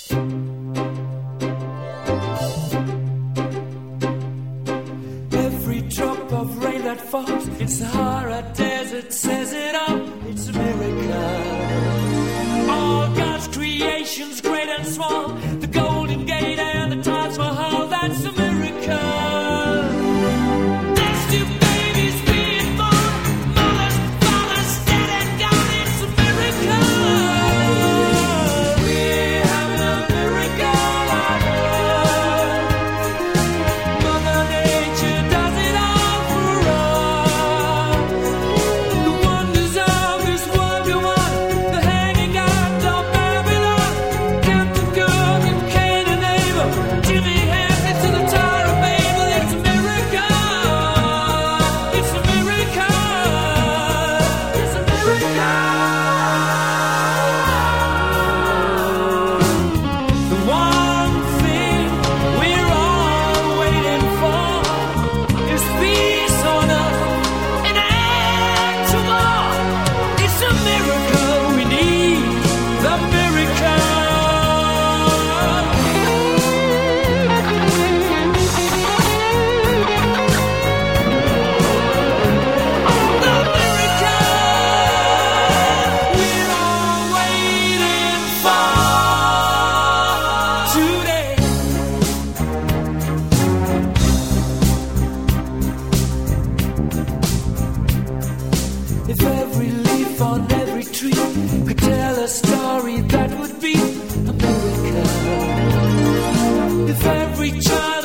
Every drop of rain that falls in Sahara Desert says it all. It's a miracle. All God's creations, great and small, the Golden Gate and the Taj Mahal, that's a miracle. If every leaf on every tree could tell a story, that would be a miracle. If every child